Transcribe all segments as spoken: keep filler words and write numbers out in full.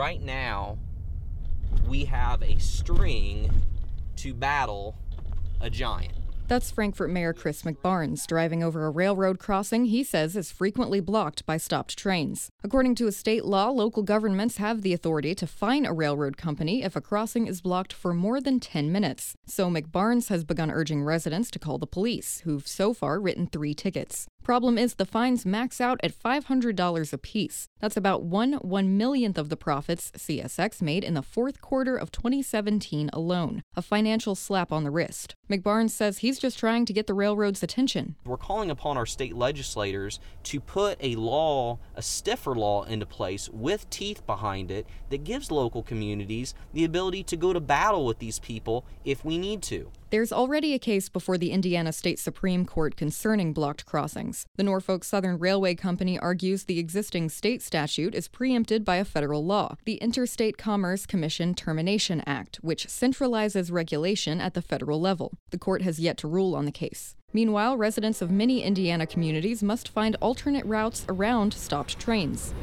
right now we have a string to battle a giant. That's Frankfort Mayor Chris McBarnes driving over a railroad crossing he says is frequently blocked by stopped trains. According to a state law, local governments have the authority to fine a railroad company if a crossing is blocked for more than ten minutes. So McBarnes has begun urging residents to call the police, who've so far written three tickets. Problem is, the fines max out at five hundred dollars apiece. That's about one one millionth of the profits C S X made in the fourth quarter of twenty seventeen alone. A financial slap on the wrist. McBarnes says he's just trying to get the railroad's attention. We're calling upon our state legislators to put a law, a stiffer law into place with teeth behind it that gives local communities the ability to go to battle with these people if we need to. There's already a case before the Indiana State Supreme Court concerning blocked crossings. The Norfolk Southern Railway Company argues the existing state statute is preempted by a federal law, the Interstate Commerce Commission Termination Act, which centralizes regulation at the federal level. The court has yet to rule on the case. Meanwhile, residents of many Indiana communities must find alternate routes around stopped trains.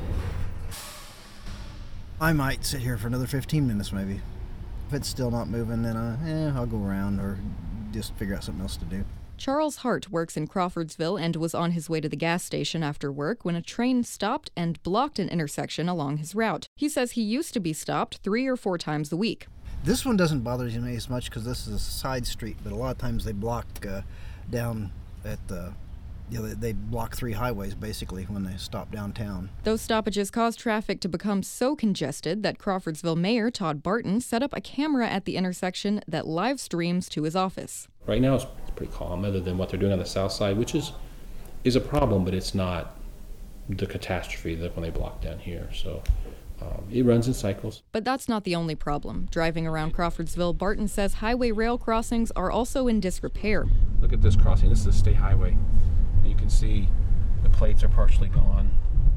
I might sit here for another fifteen minutes maybe. If it's still not moving, then uh, eh, I'll go around or just figure out something else to do. Charles Hart works in Crawfordsville and was on his way to the gas station after work when a train stopped and blocked an intersection along his route. He says he used to be stopped three or four times a week. This one doesn't bother me as much because this is a side street, but a lot of times they block uh, down at the... You know, they block three highways, basically, when they stop downtown. Those stoppages caused traffic to become so congested that Crawfordsville Mayor Todd Barton set up a camera at the intersection that live streams to his office. Right now it's pretty calm, other than what they're doing on the south side, which is is a problem, but it's not the catastrophe that when they block down here. So um, it runs in cycles. But that's not the only problem. Driving around Crawfordsville, Barton says highway rail crossings are also in disrepair. Look at this crossing. This is a state highway. You can see the plates are partially gone.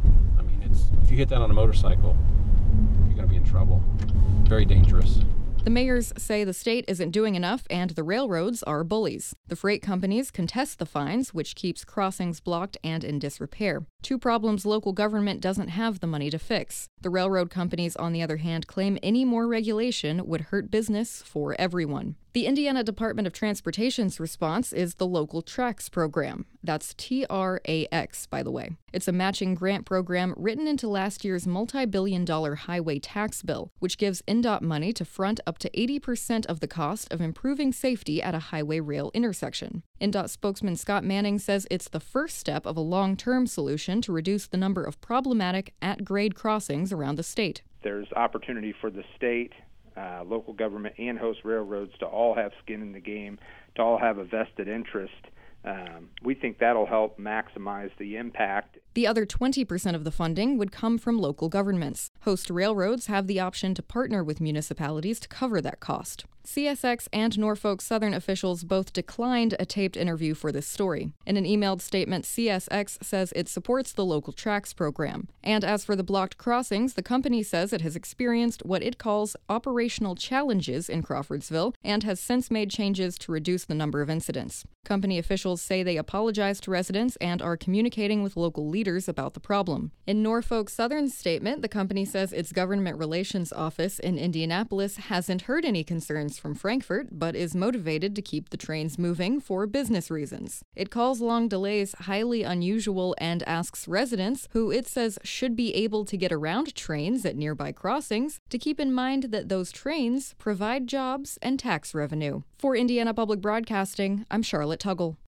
I mean, it's if you hit that on a motorcycle, you're going to be in trouble. Very dangerous. The mayors say the state isn't doing enough and the railroads are bullies. The freight companies contest the fines, which keeps crossings blocked and in disrepair. Two problems local government doesn't have the money to fix. The railroad companies, on the other hand, claim any more regulation would hurt business for everyone. The Indiana Department of Transportation's response is the Local Trax program. That's T R A X, by the way. It's a matching grant program written into last year's multi-billion dollar highway tax bill, which gives N D O T money to front up to eighty percent of the cost of improving safety at a highway rail intersection. N D O T spokesman Scott Manning says it's the first step of a long-term solution to reduce the number of problematic at-grade crossings around the state. There's opportunity for the state, Uh, local government, and host railroads to all have skin in the game, to all have a vested interest. Um, we think that'll help maximize the impact. The other twenty percent of the funding would come from local governments. Host railroads have the option to partner with municipalities to cover that cost. C S X and Norfolk Southern officials both declined a taped interview for this story. In an emailed statement, C S X says it supports the Local Trax program. And as for the blocked crossings, the company says it has experienced what it calls operational challenges in Crawfordsville and has since made changes to reduce the number of incidents. Company officials say they apologize to residents and are communicating with local leaders about the problem. In Norfolk Southern's statement, the company says its government relations office in Indianapolis hasn't heard any concerns from Frankfort, but is motivated to keep the trains moving for business reasons. It calls long delays highly unusual and asks residents, who it says should be able to get around trains at nearby crossings, to keep in mind that those trains provide jobs and tax revenue. For Indiana Public Broadcasting, I'm Charlotte Tuggle.